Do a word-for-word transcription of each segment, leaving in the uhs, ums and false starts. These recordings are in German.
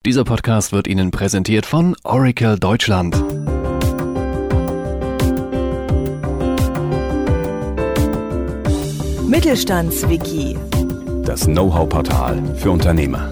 Dieser Podcast wird Ihnen präsentiert von Oracle Deutschland. Mittelstandswiki. Das Know-how-Portal für Unternehmer.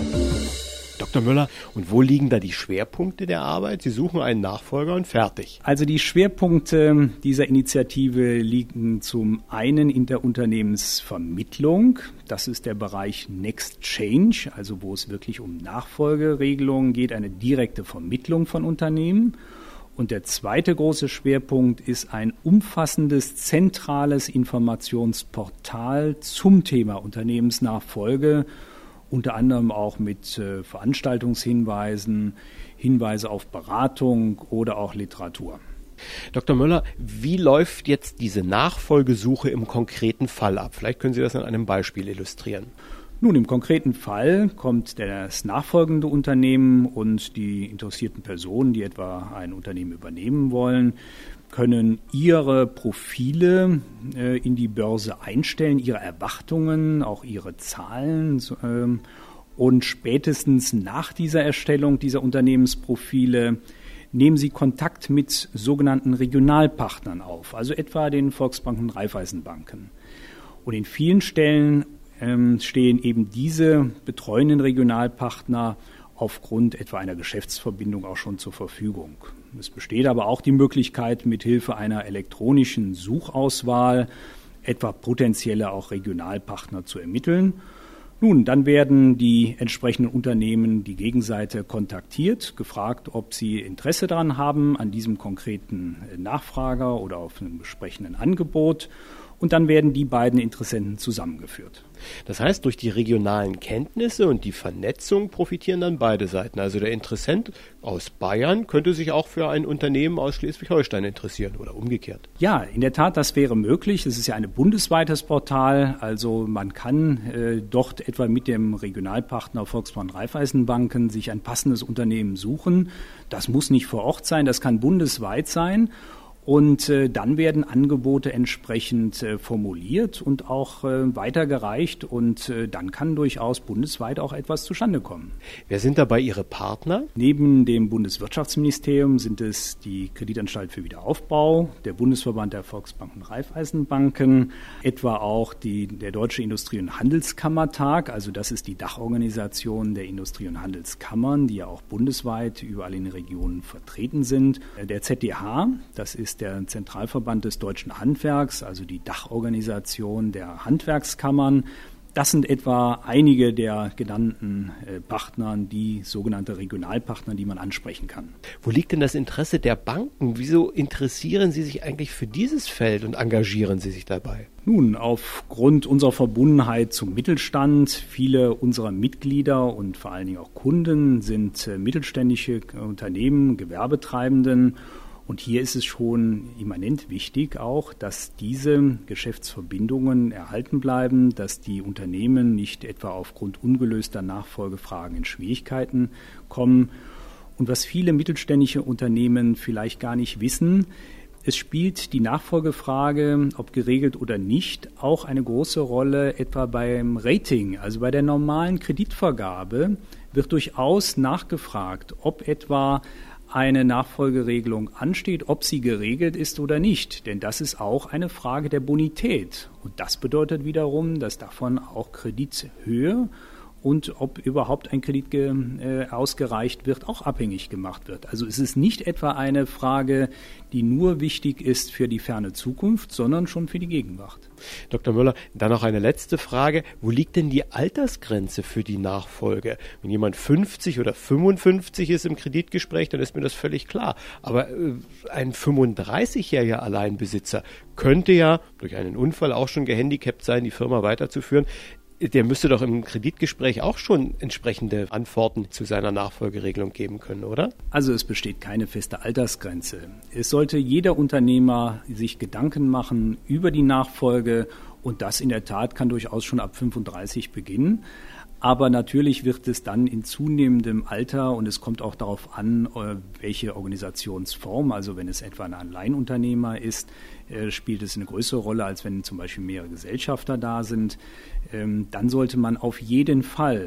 Doktor Müller, und wo liegen da die Schwerpunkte der Arbeit? Sie suchen einen Nachfolger und fertig. Also die Schwerpunkte dieser Initiative liegen zum einen in der Unternehmensvermittlung. Das ist der Bereich Next Change, also wo es wirklich um Nachfolgeregelungen geht, eine direkte Vermittlung von Unternehmen. Und der zweite große Schwerpunkt ist ein umfassendes, zentrales Informationsportal zum Thema Unternehmensnachfolge, unter anderem auch mit äh, Veranstaltungshinweisen, Hinweise auf Beratung oder auch Literatur. Doktor Müller, wie läuft jetzt diese Nachfolgesuche im konkreten Fall ab? Vielleicht können Sie das an einem Beispiel illustrieren. Nun, im konkreten Fall kommt das nachfolgende Unternehmen und die interessierten Personen, die etwa ein Unternehmen übernehmen wollen, können ihre Profile äh, in die Börse einstellen, ihre Erwartungen, auch ihre Zahlen. Äh, und spätestens nach dieser Erstellung dieser Unternehmensprofile nehmen sie Kontakt mit sogenannten Regionalpartnern auf, also etwa den Volksbanken und Raiffeisenbanken. Und in vielen Stellen ähm, stehen eben diese betreuenden Regionalpartner aufgrund etwa einer Geschäftsverbindung auch schon zur Verfügung. Es besteht aber auch die Möglichkeit, mithilfe einer elektronischen Suchauswahl etwa potenzielle auch Regionalpartner zu ermitteln. Nun, dann werden die entsprechenden Unternehmen die Gegenseite kontaktiert, gefragt, ob sie Interesse daran haben, an diesem konkreten Nachfrager oder auf einem entsprechenden Angebot. Und dann werden die beiden Interessenten zusammengeführt. Das heißt, durch die regionalen Kenntnisse und die Vernetzung profitieren dann beide Seiten. Also der Interessent aus Bayern könnte sich auch für ein Unternehmen aus Schleswig-Holstein interessieren oder umgekehrt. Ja, in der Tat, das wäre möglich. Es ist ja ein bundesweites Portal. Also man kann äh, dort etwa mit dem Regionalpartner Volksbanken und Raiffeisenbanken sich ein passendes Unternehmen suchen. Das muss nicht vor Ort sein, das kann bundesweit sein. Und äh, dann werden Angebote entsprechend äh, formuliert und auch äh, weitergereicht und äh, dann kann durchaus bundesweit auch etwas zustande kommen. Wer sind dabei Ihre Partner? Neben dem Bundeswirtschaftsministerium sind es die Kreditanstalt für Wiederaufbau, der Bundesverband der Volksbanken und Raiffeisenbanken, etwa auch die, der Deutsche Industrie- und Handelskammertag, also das ist die Dachorganisation der Industrie- und Handelskammern, die ja auch bundesweit überall in den Regionen vertreten sind. Der Z D H, das ist der Zentralverband des deutschen Handwerks, also die Dachorganisation der Handwerkskammern. Das sind etwa einige der genannten äh, Partner, die sogenannte Regionalpartner, die man ansprechen kann. Wo liegt denn das Interesse der Banken? Wieso interessieren Sie sich eigentlich für dieses Feld und engagieren Sie sich dabei? Nun, aufgrund unserer Verbundenheit zum Mittelstand, viele unserer Mitglieder und vor allen Dingen auch Kunden sind äh, mittelständische Unternehmen, Gewerbetreibenden. Und hier ist es schon immanent wichtig auch, dass diese Geschäftsverbindungen erhalten bleiben, dass die Unternehmen nicht etwa aufgrund ungelöster Nachfolgefragen in Schwierigkeiten kommen. Und was viele mittelständische Unternehmen vielleicht gar nicht wissen, es spielt die Nachfolgefrage, ob geregelt oder nicht, auch eine große Rolle etwa beim Rating, also bei der normalen Kreditvergabe wird durchaus nachgefragt, ob etwa eine Nachfolgeregelung ansteht, ob sie geregelt ist oder nicht. Denn das ist auch eine Frage der Bonität. Und das bedeutet wiederum, dass davon auch Kredithöhe und ob überhaupt ein Kredit ge, äh, ausgereicht wird, auch abhängig gemacht wird. Also es ist nicht etwa eine Frage, die nur wichtig ist für die ferne Zukunft, sondern schon für die Gegenwart. Doktor Müller, dann noch eine letzte Frage. Wo liegt denn die Altersgrenze für die Nachfolge? Wenn jemand fünfzig oder fünfundfünfzig ist im Kreditgespräch, dann ist mir das völlig klar. Aber äh, ein fünfunddreißigjähriger Alleinbesitzer könnte ja durch einen Unfall auch schon gehandicapt sein, die Firma weiterzuführen. Der müsste doch im Kreditgespräch auch schon entsprechende Antworten zu seiner Nachfolgeregelung geben können, oder? Also es besteht keine feste Altersgrenze. Es sollte jeder Unternehmer sich Gedanken machen über die Nachfolge und das in der Tat kann durchaus schon ab fünfunddreißig beginnen. Aber natürlich wird es dann in zunehmendem Alter und es kommt auch darauf an, welche Organisationsform, also wenn es etwa ein Alleinunternehmer ist, spielt es eine größere Rolle, als wenn zum Beispiel mehrere Gesellschafter da sind. Dann sollte man auf jeden Fall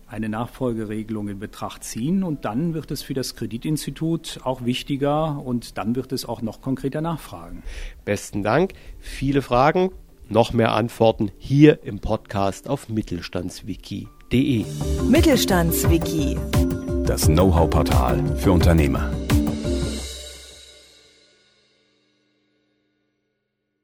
eine Nachfolgeregelung in Betracht ziehen und dann wird es für das Kreditinstitut auch wichtiger und dann wird es auch noch konkreter nachfragen. Besten Dank. Viele Fragen, noch mehr Antworten hier im Podcast auf mittelstandswiki punkt de. Mittelstandswiki. Das Know-how-Portal für Unternehmer.